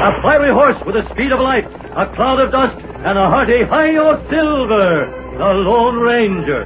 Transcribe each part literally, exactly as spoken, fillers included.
A fiery horse with the speed of light, a cloud of dust, and a hearty Hi-Yo Silver, the Lone Ranger.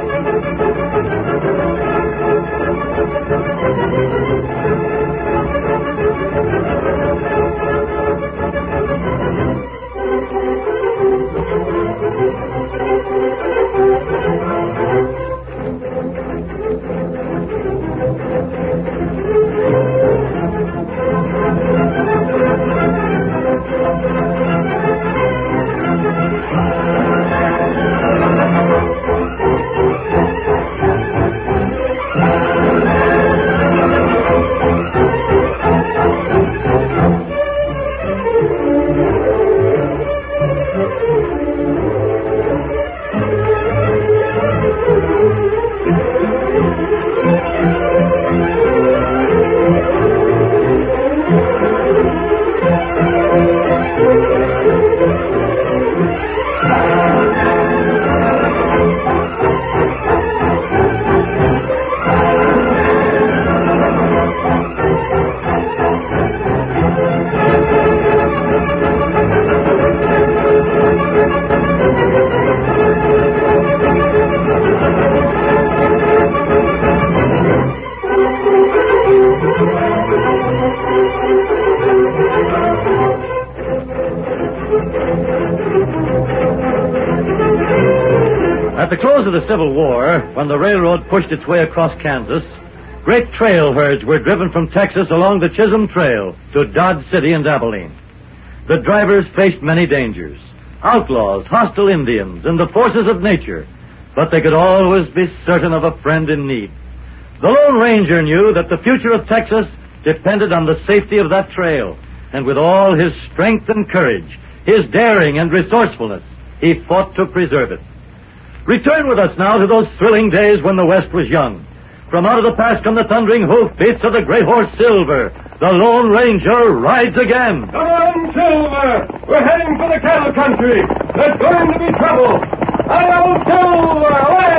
At the close of the Civil War, when the railroad pushed its way across Kansas, great trail herds were driven from Texas along the Chisholm Trail to Dodge City and Abilene. The drivers faced many dangers, outlaws, hostile Indians, and the forces of nature, but they could always be certain of a friend in need. The Lone Ranger knew that the future of Texas depended on the safety of that trail, and with all his strength and courage, his daring and resourcefulness, he fought to preserve it. Return with us now to those thrilling days when the West was young. From out of the past come the thundering hoofbeats of the great horse Silver. The Lone Ranger rides again. Come on, Silver! We're heading for the cattle country. There's going to be trouble. Hi-Yo Silver!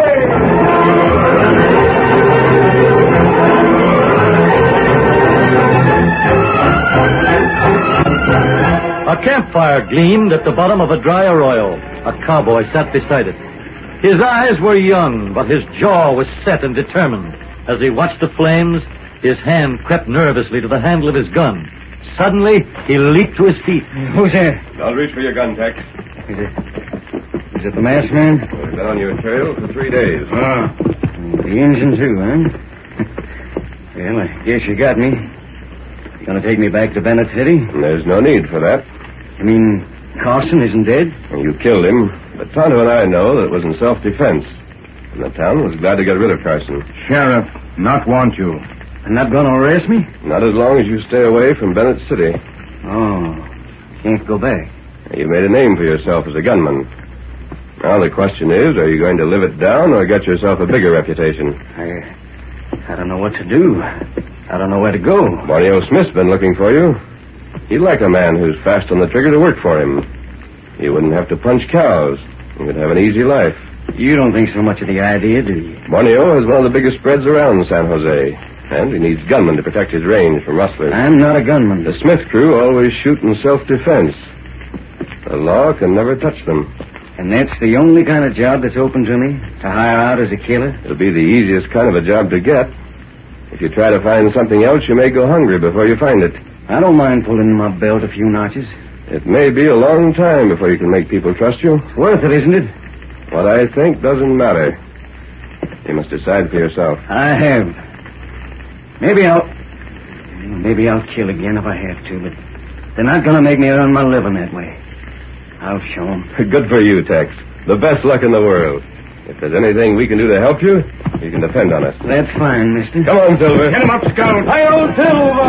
A Away! campfire gleamed at the bottom of a dry arroyo. A cowboy sat beside it. His eyes were young, but his jaw was set and determined. As he watched the flames, his hand crept nervously to the handle of his gun. Suddenly, he leaped to his feet. Who's there? I'll reach for your gun, Tex. Is it... Is it the masked man? We've been on your trail for three days. Oh. The engine, too, huh? Well, I guess you got me. You gonna take me back to Bennett City? There's no need for that. You mean Carson isn't dead? You killed him. But Tonto and I know that it was in self-defense. And the town was glad to get rid of Carson. Sheriff, not want you. And not gonna arrest me? Not as long as you stay away from Bennett City. Oh, can't go back. You made a name for yourself as a gunman. Now the question is, are you going to live it down or get yourself a bigger reputation? I... I don't know what to do. I don't know where to go. Borneo Smith's been looking for you. He'd like a man who's fast on the trigger to work for him. You wouldn't have to punch cows. You could have an easy life. You don't think so much of the idea, do you? Borneo has one of the biggest spreads around San Jose. And he needs gunmen to protect his range from rustlers. I'm not a gunman. The Smith crew always shoot in self-defense. The law can never touch them. And that's the only kind of job that's open to me? To hire out as a killer? It'll be the easiest kind of a job to get. If you try to find something else, you may go hungry before you find it. I don't mind pulling my belt a few notches. It may be a long time before you can make people trust you. It's worth it, isn't it? What I think doesn't matter. You must decide for yourself. I have. Maybe I'll... Maybe I'll kill again if I have to, but they're not going to make me earn my living that way. I'll show them. Good for you, Tex. The best luck in the world. If there's anything we can do to help you, you can depend on us. That's fine, mister. Come on, Silver. Get him up, Scout. Hi-Yo Silver!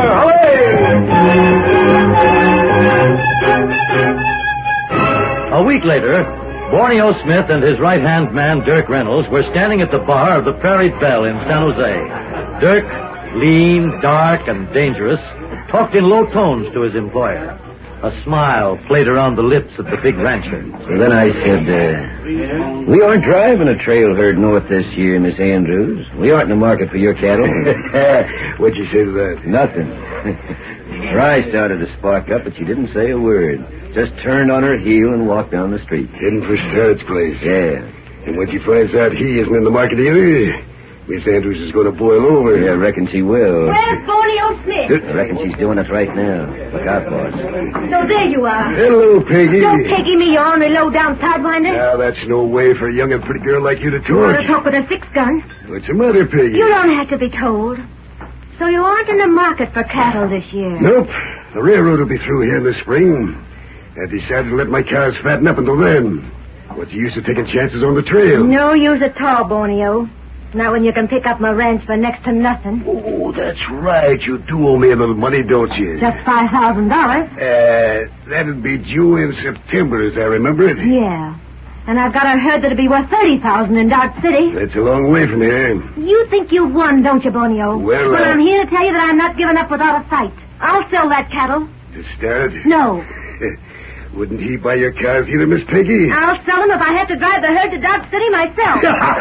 A week later, Borneo Smith and his right-hand man, Dirk Reynolds, were standing at the bar of the Prairie Belle in San Jose. Dirk, lean, dark, and dangerous, talked in low tones to his employer. A smile played around the lips of the big rancher. So then I said, uh, we aren't driving a trail herd north this year, Miss Andrews. We aren't in the market for your cattle. What'd you say to that? Nothing. Fry started to spark up, but she didn't say a word. Just turned on her heel and walked down the street. Heading for Starrett's place. Yeah. And when she finds out he isn't in the market either, Miss Andrews is going to boil over. Yeah, I reckon she will. Where's Bonio Smith? I reckon she's doing it right now. Look out, boss. So there you are. Hello, Peggy. Don't Peggy me, you ornery low-down sidewinder. Now, that's no way for a young and pretty girl like you to You want talk. to talk with a six-gun? What's the matter, Peggy? You don't have to be told. So you aren't in the market for cattle this year? Nope. The railroad will be through here in the spring. I decided to let my cows fatten up until then. What's the use of taking chances on the trail? No use at all, Bonio. Not when you can pick up my ranch for next to nothing. Oh, that's right. You do owe me a little money, don't you? Just five thousand dollars. Uh, that'd be due in September, as I remember it. Yeah. And I've got a herd that'll be worth thirty thousand in Dodge City. That's a long way from here. You think you've won, don't you, Bonio? Well, Well, uh, I'm here to tell you that I'm not giving up without a fight. I'll sell that cattle. To start? No. Wouldn't he buy your cows either, Miss Peggy? I'll sell them if I have to drive the herd to Dodge City myself.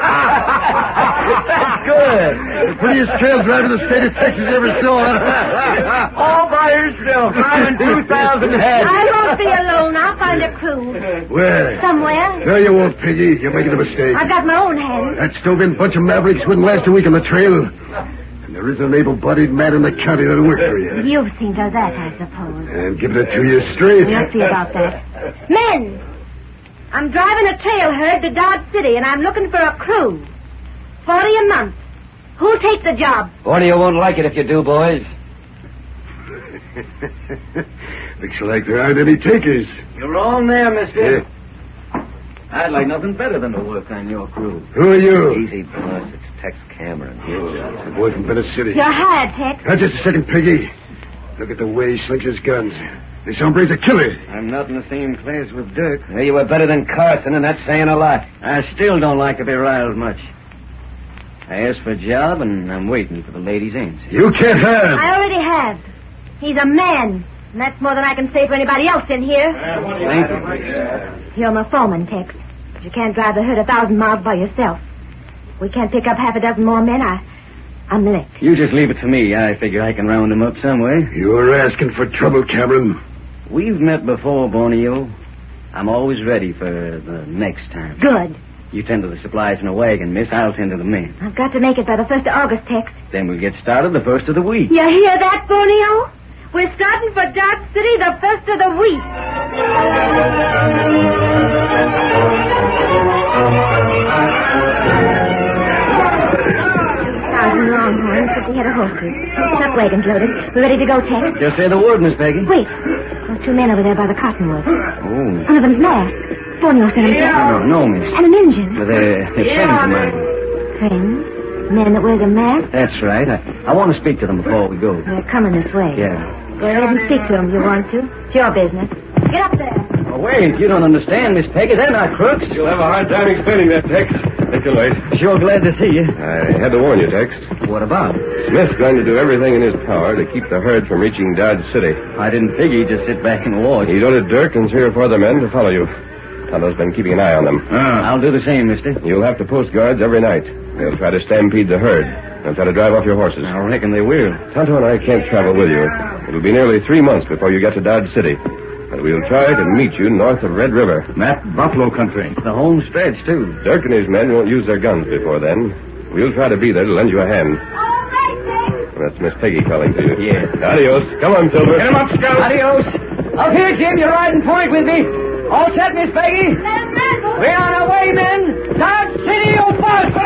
Good. The prettiest trail driver the state of Texas ever saw. All by yourself, driving two thousand head. I won't be alone. I'll find a crew. Where? Somewhere. No, you won't, Peggy. You're making a mistake. I've got my own hand. That stove-in bunch of mavericks wouldn't last a week on the trail. And there isn't an able-bodied man in the county that'll work for you. You've seen to that, I suppose. And giving it to you straight. We'll see about that. Men! I'm driving a trail herd to Dodge City, and I'm looking for a crew. Forty a month. Who'll take the job? Bonio won't like it if you do, boys. Looks like there aren't any takers. You're wrong there, mister. Yeah. I'd like nothing better than to work on your crew. Who are you? Easy, boss. It's Tex Cameron. Oh, the boy from Venice City. You're hired, Tex. Now, just a second, Peggy. Look at the way he slings his guns. This hombre's a killer. I'm not in the same class with Dirk. Well, you were better than Carson, and that's saying a lot. I still don't like to be riled much. I asked for a job, and I'm waiting for the lady's answer. You can't have. I already have. He's a man. And that's more than I can say for anybody else in here. Thank you. You're my foreman, Tex. But you can't drive the herd a thousand miles by yourself. We can't pick up half a dozen more men. I, I'm licked. You just leave it to me. I figure I can round them up some way. You're asking for trouble, Cameron. We've met before, Bonio. I'm always ready for the next time. Good. You tend to the supplies in a wagon, miss. I'll tend to the men. I've got to make it by the first of August, Tex. Then we'll get started the first of the week. You hear that, Bonio? We're starting for Dodge City the first of the week. Thousand longhorns, fifty head of horses. Truck wagons loaded. We're ready to go, Tex. Just say the word, Miss Peggy. Wait. Those two men over there by the cottonwood. Oh. One of them's masked. Bonio sent him, Tex. No, no, miss. And an engine. But they're, they're friends of mine. Friends? Men that wears a mask? That's right. I, I want to speak to them before we go. They're coming this way. Yeah. Go ahead and speak to them if you want to. It's your business. Get up there. Oh, wait. You don't understand, Miss Peggy. They're not crooks. You'll have a hard time explaining that, Tex. Take your late. Sure glad to see you. I had to warn you, Tex. What about? Smith's going to do everything in his power to keep the herd from reaching Dodge City. I didn't figure you'd just sit back and watch. He's ordered Dirk and three or four other men to follow you. Tonto's been keeping an eye on them. I'll do the same, mister. You'll have to post guards every night. They'll try to stampede the herd. They'll try to drive off your horses. I reckon they will. Tonto and I can't travel with you. It'll be nearly three months before you get to Dodge City. But we'll try to meet you north of Red River. That buffalo country. The home stretch, too. Dirk and his men won't use their guns before then. We'll try to be there to lend you a hand. All right, Tex. That's Miss Peggy calling to you. Yeah. Adios. Come on, Silver. Get him up, Scout. Adios. Up here, Jim. You're riding point with me. All set, Miss Peggy? Let him run. We're on our way, men. Dodge City, oh, bust!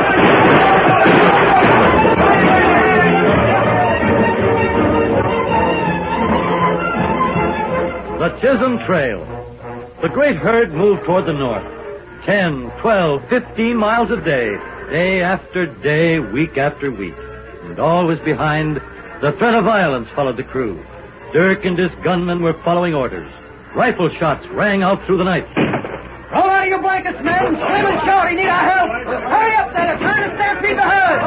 The Chisholm Trail. The great herd moved toward the north. Ten, twelve, fifteen miles a day, day after day, week after week. And always behind, the threat of violence followed the crew. Dirk and his gunmen were following orders. Rifle shots rang out through the night. Roll out of your blankets, men. Slim and Shorty need our help. Hurry up, there. They're trying to stampede the herd.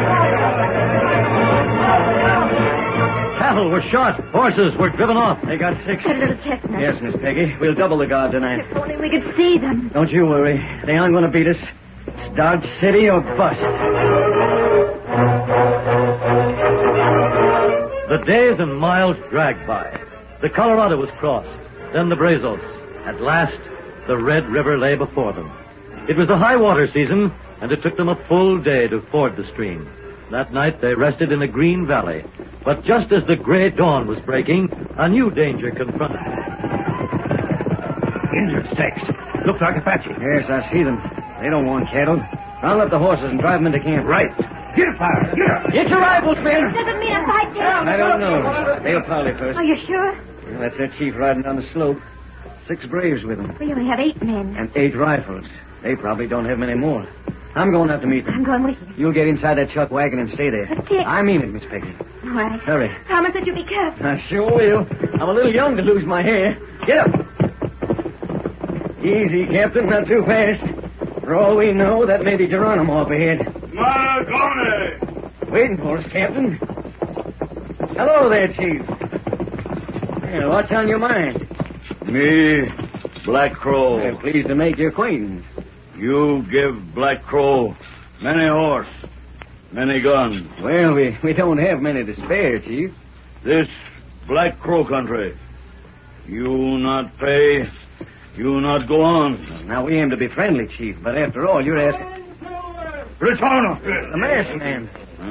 Cattle were shot. Horses were driven off. They got sick. That little chestnut. Yes, Miss Peggy. We'll double the guard tonight. If only we could see them. Don't you worry. They aren't going to beat us. It's Dodge City or bust. The Days and miles dragged by. The Colorado was crossed, then the Brazos. At last, the Red River lay before them. It was the high water season, and it took them a full day to ford the stream. That night, they rested in a green valley. But just as the gray dawn was breaking, a new danger confronted them. Indians, Tex. Looks like Apache. Yes, I see them. They don't want cattle. Round up the horses and drive them into camp. Right. Get a fire. Get up. Get your rifles, men. Doesn't mean a fight, Tex. I don't know. They'll parley first. Are you sure? Well, that's that chief riding down the slope. Six braves with him. We only have eight men. And eight rifles. They probably don't have many more. I'm going out to meet them. I'm going with you. You'll get inside that chuck wagon and stay there. But, Tex. I mean it, Miss Peggy. All right. Hurry. Promise that you'll be careful. I sure will. I'm a little young to lose my hair. Get up. Easy, Captain. Not too fast. For all we know, that may be Geronimo up ahead. Maragone! Waiting for us, Captain. Hello there, Chief. Yeah, what's on your mind? Me, Black Crow. We're pleased to make your acquaintance. You give Black Crow many horse, many guns. Well, we, we don't have many to spare, Chief. This Black Crow country. You not pay, you not go on. Now, we aim to be friendly, Chief, but after all, you're asking... Return. The masked man.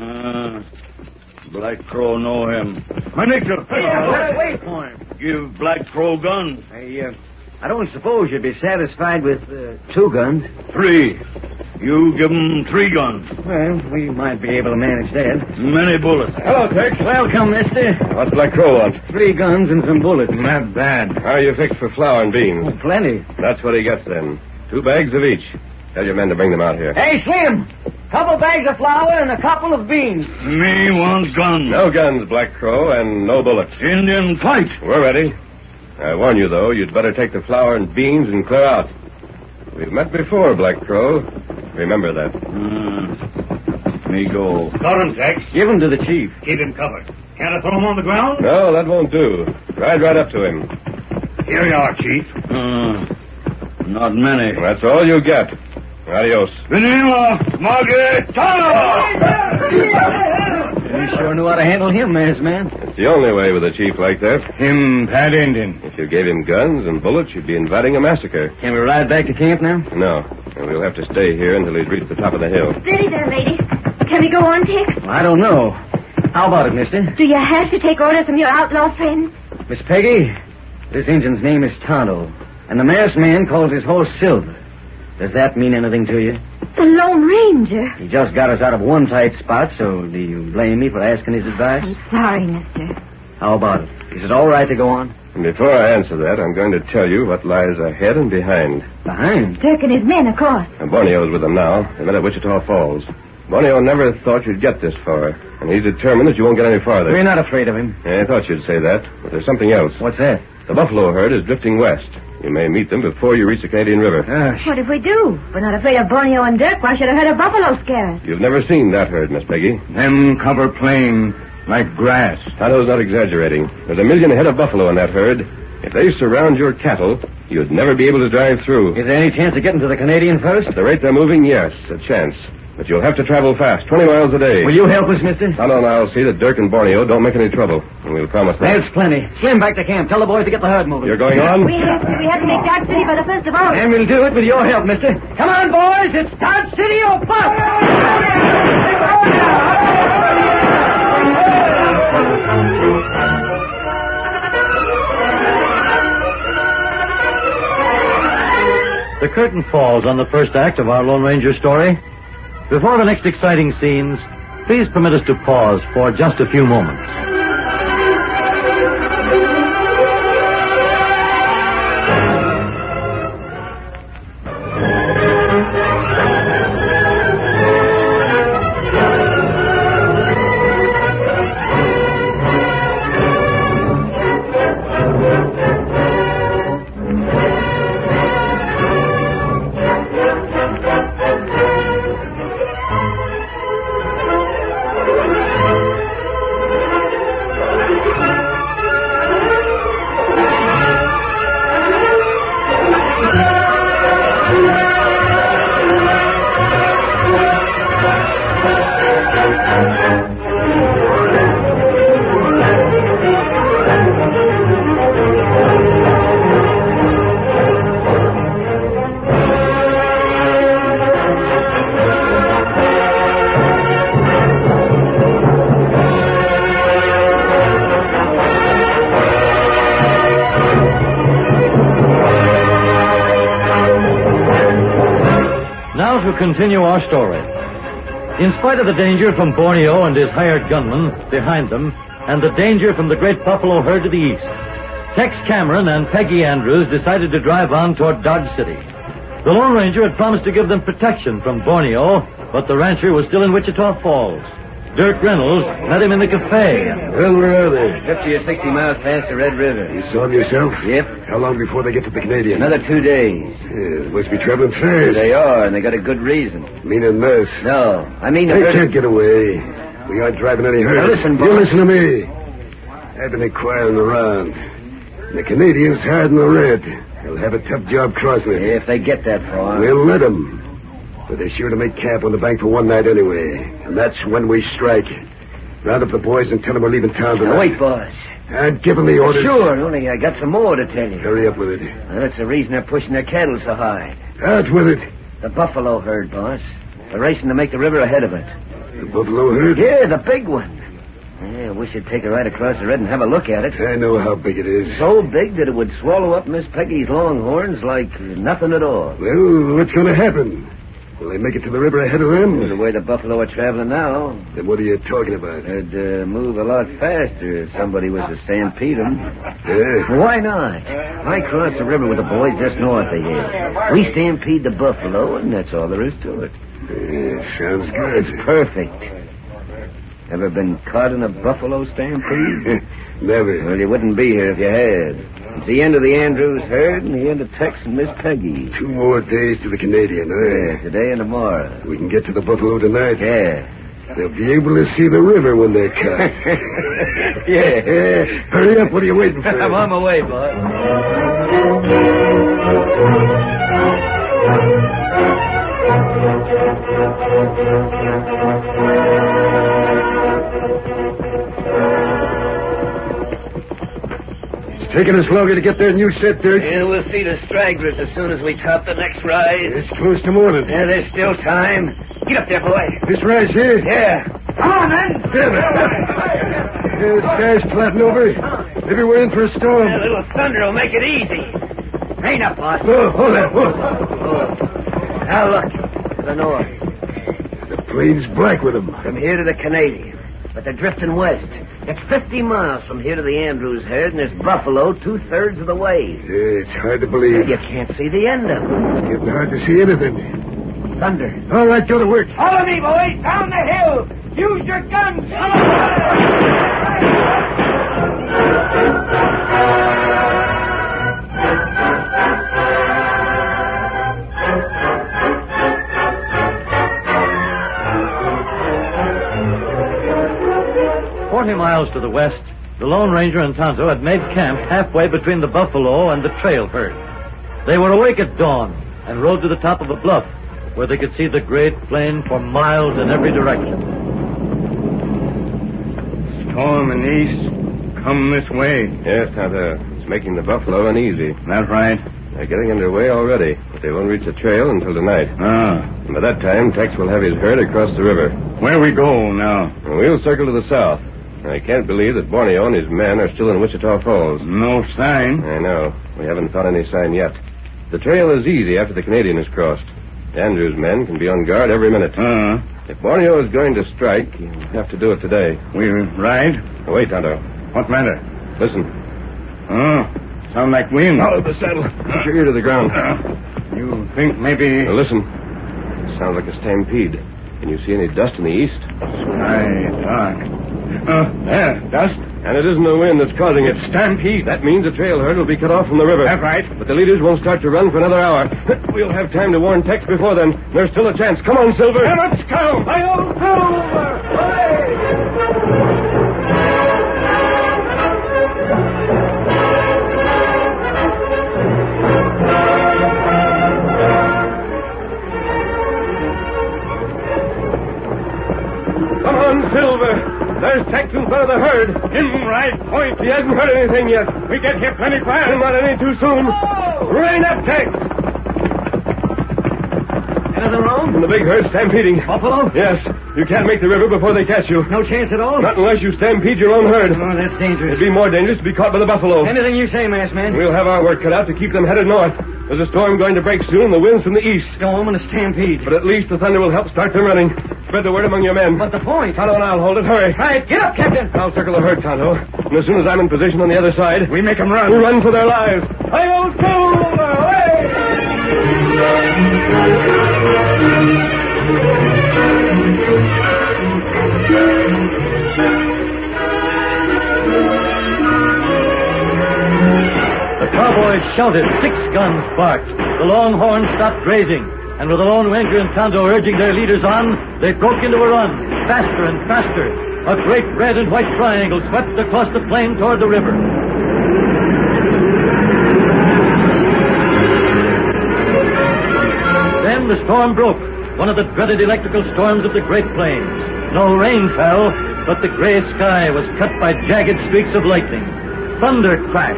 Uh, Black Crow know him. Manicka. Yeah, let's wait for him. Give Black Crow guns. I, uh, I don't suppose you'd be satisfied with uh, two guns. Three. You give him three guns. Well, we might be able to manage that. Many bullets. Hello, Tex. Welcome, mister. What's Black Crow want? Three guns and some bullets. Not bad. How are you fixed for flour and beans? Oh, plenty. That's what he gets then. Two bags of each. Tell your men to bring them out here. Hey, Slim. Couple bags of flour and a couple of beans. Me want guns. No guns, Black Crow, and no bullets. Indian fight. We're ready. I warn you, though, you'd better take the flour and beans and clear out. We've met before, Black Crow. Remember that. Uh, me go. Got him, Tex. Give him to the chief. Keep him covered. Can't I throw him on the ground? No, that won't do. Ride right up to him. Here you are, Chief. Uh, not many. That's all you get. Adios. Venima Margetano! You sure knew how to handle him, masked man. It's the only way with a chief like that. Him bad Indian. If you gave him guns and bullets, you'd be inviting a massacre. Can we ride back to camp now? No. And we'll have to stay here until he's reached the top of the hill. Steady there, lady. Can we go on, Tex? Well, I don't know. How about it, mister? Do you have to take orders from your outlaw friends? Miss Peggy, this Injun's name is Tonto, and the masked man calls his horse Silver. Does that mean anything to you? The Lone Ranger. He just got us out of one tight spot, so do you blame me for asking his advice? I'm sorry, mister. How about it? Is it all right to go on? And before I answer that, I'm going to tell you what lies ahead and behind. Behind? Dirk and his men, of course. And Borneo's with them now. They met at Wichita Falls. Borneo never thought you'd get this far, and he's determined that you won't get any farther. We're not afraid of him. Yeah, I thought you'd say that, but there's something else. What's that? The buffalo herd is drifting west. You may meet them before you reach the Canadian River. Gosh. What if we do? We're not afraid of Borneo and Dirk. Why should a herd of buffalo scare us? You've never seen that herd, Miss Peggy. Them cover plain like grass. Tonto's not exaggerating. There's a million head of buffalo in that herd. If they surround your cattle, you'd never be able to drive through. Is there any chance of getting to the Canadian first? At the rate they're moving, yes, a chance. But you'll have to travel fast, twenty miles a day. Will you help us, mister? Tonto and I'll see that Dirk and Borneo don't make any trouble, and we'll promise that. That's plenty. Slim, back to camp. Tell the boys to get the herd moving. You're going on? We have to. We have to make Dodge City by the first of August. And we'll do it with your help, mister. Come on, boys. It's Dodge City or bust. The curtain falls on the first act of our Lone Ranger story. Before the next exciting scenes, please permit us to pause for just a few moments. to continue our story. In spite of the danger from Borneo and his hired gunmen behind them, and the danger from the great buffalo herd to the east, Tex Cameron and Peggy Andrews decided to drive on toward Dodge City. The Lone Ranger had promised to give them protection from Borneo, but the rancher was still in Wichita Falls. Dirk Reynolds met him in the cafe. Well, where are they? Fifty or sixty miles past the Red River. You saw them yourself? Yep. How long before they get to the Canadian? Another two days. Yeah, they must be traveling fast. They are, and they got a good reason. Meaning this. No, I mean... They can't get away. We aren't driving any herd. Now listen, boss. You listen to me. I've been inquiring around. The Canadians hiding the red. They'll have a tough job crossing it. Yeah, if they get that far. We'll let them. But they're sure to make camp on the bank for one night anyway. And that's when we strike. Round up the boys and tell them we're leaving town tonight. Now, wait, boss. I'm giving the orders. Sure, only I got some more to tell you. Hurry up with it. Well, that's the reason they're pushing their cattle so hard. Out with it. The buffalo herd, boss. They're racing to make the river ahead of it. The buffalo herd? Yeah, the big one. Yeah, we should take a ride across the red and have a look at it. I know how big it is. So big that it would swallow up Miss Peggy's longhorns like nothing at all. Well, what's going to happen? Will they make it to the river ahead of them? The way the buffalo are traveling now. Then what are you talking about? They'd uh, move a lot faster if somebody was to stampede them. Yeah. Why not? I cross the river with the boys just north of here. We stampede the buffalo, and that's all there is to it. Yeah, sounds good. It's perfect. Ever been caught in a buffalo stampede? Never. Well, you wouldn't be here if you had. It's the end of the Andrews herd and the end of Tex and Miss Peggy. Two more days to the Canadian, huh? Yeah, today and tomorrow. We can get to the buffalo tonight. Yeah. They'll be able to see the river when they're caught. Yeah. Yeah. Hurry up. What are you waiting for? I'm on my way, boss. Taking us longer to get there than you said, Dirk. Yeah, we'll see the stragglers as soon as we top the next rise. It's close to morning. Yeah, there's still time. Get up there, boy. This rise here? Yeah. Come on, then. Yeah, the sky's flattening over. Maybe we're in for a storm. A little thunder will make it easy. Rain up, boss. Oh, hold on. Whoa. Oh. Now look, to the north. The plain's black with them. From here to the Canadian. But they're drifting west. It's fifty miles from here to the Andrews herd, and there's buffalo two-thirds of the way. Yeah, it's hard to believe. You can't see the end of it. It's getting hard to see anything. Thunder. All right, go to work. Follow me, boys. Down the hill. Use your guns. Come on. Forty miles to the west, the Lone Ranger and Tonto had made camp halfway between the buffalo and the trail herd. They were awake at dawn and rode to the top of a bluff where they could see the great plain for miles in every direction. Storm in the east. Come this way. Yes, Tonto. It's making the buffalo uneasy. That right? They're getting underway already, but they won't reach the trail until tonight. Ah. And by that time, Tex will have his herd across the river. Where we go now? And we'll circle to the south. I can't believe that Borneo and his men are still in Wichita Falls. No sign. I know. We haven't found any sign yet. The trail is easy after the Canadian is crossed. Andrews' men can be on guard every minute. Uh-huh. If Borneo is going to strike, he'll have to do it today. We ride? Oh, wait, Tonto. What matter? Listen. Oh, sound like wind. Out of the saddle. Put your ear to the ground. Uh, you think maybe... Now, listen. It sounds like a stampede. Can you see any dust in the east? Sky dark. Uh, there, dust. And it isn't the wind that's causing it. Stampede. That means the trail herd will be cut off from the river. That's right. But the leaders won't start to run for another hour. We'll have time to warn Tex before then. There's still a chance. Come on, Silver. Now let's go. Hi-yo, Silver! Come on, Silver. There's Tex in front of the herd. Him right point. He hasn't heard anything yet. We get here plenty fast. And not any too soon. Oh! Rain up, Tex. Anything wrong? And the big herd stampeding. Buffalo? Yes. You can't make the river before they catch you. No chance at all? Not unless you stampede your own herd. Oh, that's dangerous. It'd be more dangerous to be caught by the buffalo. Anything you say, masked man. We'll have our work cut out to keep them headed north. There's a storm going to break soon, the wind's from the east. Storm and a stampede. But at least the thunder will help start them running. Spread the word among your men. But the point... Tonto and I'll hold it. Hurry. Right, get up, Captain. I'll circle the herd, Tonto. And as soon as I'm in position on the other side... We make them run. We'll run for their lives. Hi-yo, Silver! Hey! The cowboys shouted. Six guns barked. The longhorns stopped grazing. And with the Lone Ranger and Tonto urging their leaders on, they broke into a run, faster and faster. A great red and white triangle swept across the plain toward the river. Then the storm broke, one of the dreaded electrical storms of the Great Plains. No rain fell, but the gray sky was cut by jagged streaks of lightning. Thunder crashed.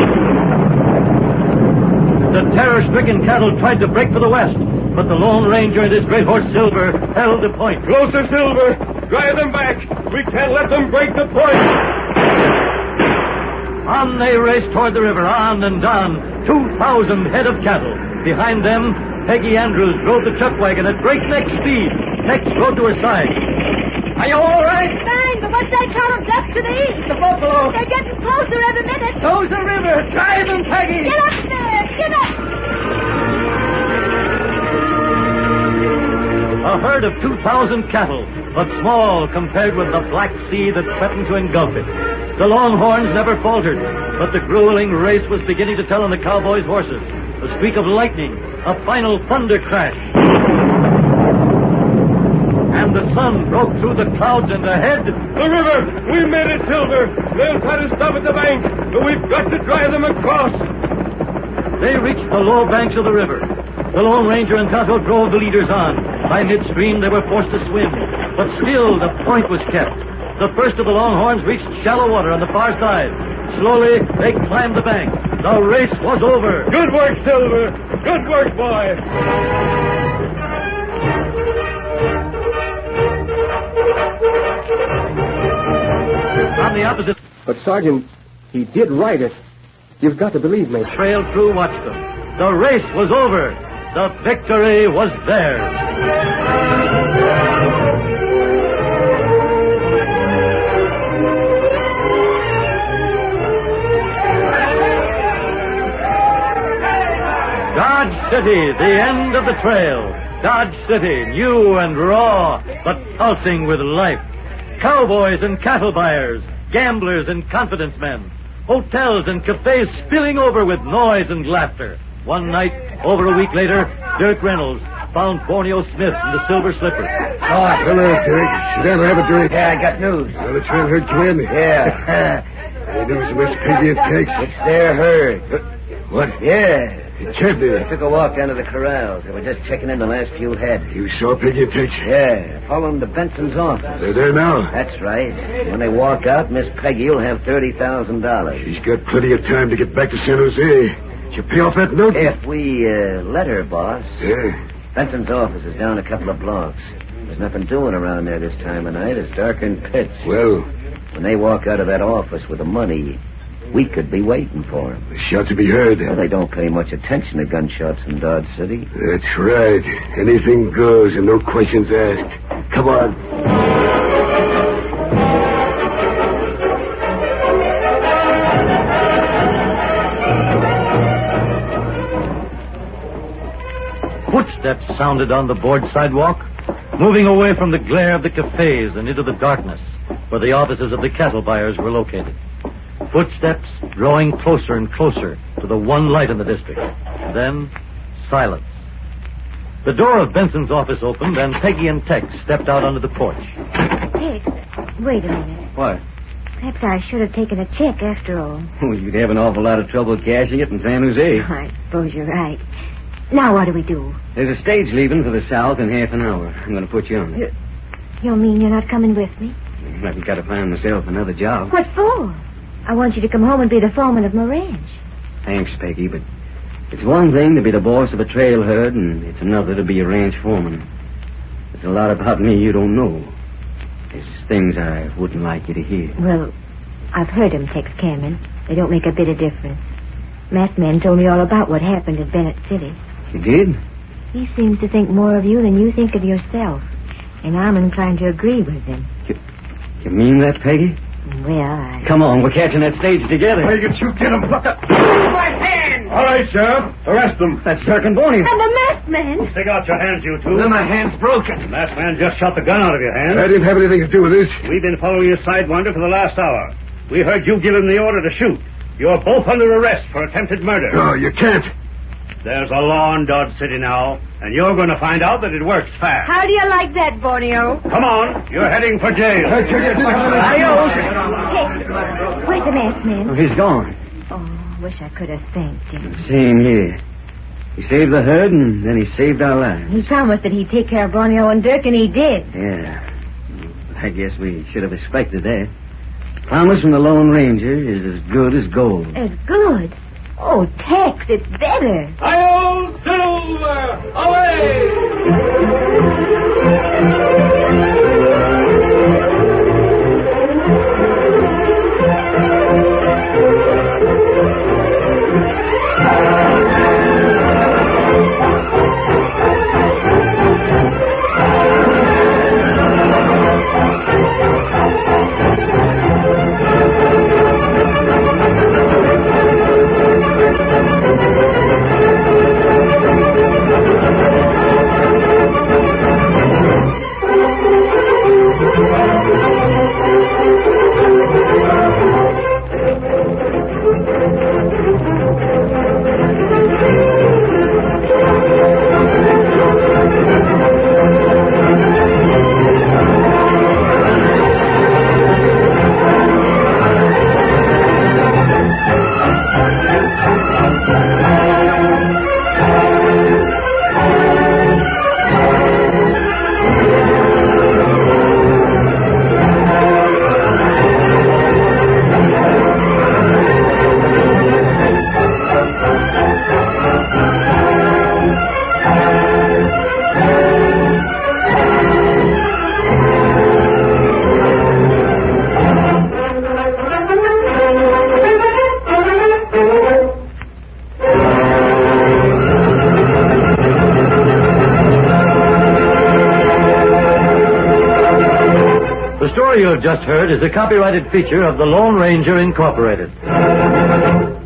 The terror-stricken cattle tried to break for the west, but the Lone Ranger and his great horse Silver held the point. Closer, Silver! Drive them back! We can't let them break the point! On they raced toward the river, on and on. Two thousand head of cattle. Behind them, Peggy Andrews drove the chuck wagon at breakneck speed. Tex rode to her side. Are you all right? Fine, but what's that column just to the east? The buffalo. They're getting closer every minute. So's the river. Drive them, Peggy. Get up there. Get up. A herd of two thousand cattle, but small compared with the black sea that threatened to engulf it. The Longhorns never faltered, but the grueling race was beginning to tell on the cowboys' horses. A streak of lightning, a final thunder crash. And the sun broke through the clouds and ahead. The river! We made it, Silver! They'll try to stop at the bank, but we've got to drive them across. They reached the low banks of the river. The Lone Ranger and Tonto drove the leaders on. By midstream, they were forced to swim, but still the point was kept. The first of the Longhorns reached shallow water on the far side. Slowly, they climbed the bank. The race was over. Good work, Silver! Good work, boy! On the opposite... But, Sergeant, he did write it. You've got to believe me. Trail crew watched them. The race was over. The victory was theirs. Dodge City, the end of the trail. Dodge City, new and raw, but pulsing with life. Cowboys and cattle buyers, gamblers and confidence men. Hotels and cafes spilling over with noise and laughter. One night, over a week later, Dirk Reynolds found Borneo Smith in the Silver Slipper. Oh, hello, Dirk. Sit down and have a drink. Yeah, I got news. Well, the trail herd come in. Yeah. Any news of Miss Peggy and Tex? It's their herd. What? Yeah. Chad They there. took a walk down to the corrals. They were just checking in the last few head. You saw Peggy and Tex? Yeah, following to Benson's office. They're there now. That's right. When they walk out, Miss Peggy will have thirty thousand dollars. She's got plenty of time to get back to San Jose. Did you pay off that note? If we uh, let her, boss. Yeah. Benson's office is down a couple of blocks. There's nothing doing around there this time of night. It's dark and pitch. Well, When they walk out of that office with the money, we could be waiting for them. the shots will be heard. Well, they don't pay much attention to gunshots in Dodge City. That's right. Anything goes and no questions asked. Come on. Footsteps sounded on the board sidewalk, moving away from the glare of the cafes and into the darkness where the offices of the cattle buyers were located. Footsteps drawing closer and closer to the one light in the district. Then, silence. The door of Benson's office opened, and Peggy and Tex stepped out onto the porch. Tex, wait a minute. What? Perhaps I should have taken a check after all. Well, you'd have an awful lot of trouble cashing it in San Jose. I suppose you're right. Now what do we do? There's a stage leaving for the south in half an hour. I'm going to put you on it. You mean you're not coming with me? I've got to find myself another job. What for? I want you to come home and be the foreman of my ranch. Thanks, Peggy, but it's one thing to be the boss of a trail herd, and it's another to be a ranch foreman. There's a lot about me you don't know. There's things I wouldn't like you to hear. Well, I've heard him, Tex Cameron. They don't make a bit of difference. Masked Man told me all about what happened at Bennett City. You did? He seems to think more of you than you think of yourself. And I'm inclined to agree with him. You, you mean that, Peggy? Well, I... Come on, we're catching that stage together. Where you you get him? What the... My hand! All right, Sheriff. Arrest them. That's Dirk and Boney. And the masked man! Stick out your hands, you two. Then my hand's broken. The masked man just shot the gun out of your hand. I didn't have anything to do with this. We've been following your sidewinder for the last hour. We heard you give him the order to shoot. You're both under arrest for attempted murder. No, you can't. There's a law in Dodge City now, and you're going to find out that it works fast. How do you like that, Borneo? Come on, you're heading for jail. Adios. Tex, where's the masked man? Oh, he's gone. Oh, wish I could have thanked him. Same here. He saved the herd, and then he saved our lives. He promised that he'd take care of Borneo and Dirk, and he did. Yeah. I guess we should have expected that. Promise from the Lone Ranger is as good as gold. As good? Oh, Tex, it's better. Hi-yo, Silver! Away! The story you have just heard is a copyrighted feature of the Lone Ranger Incorporated.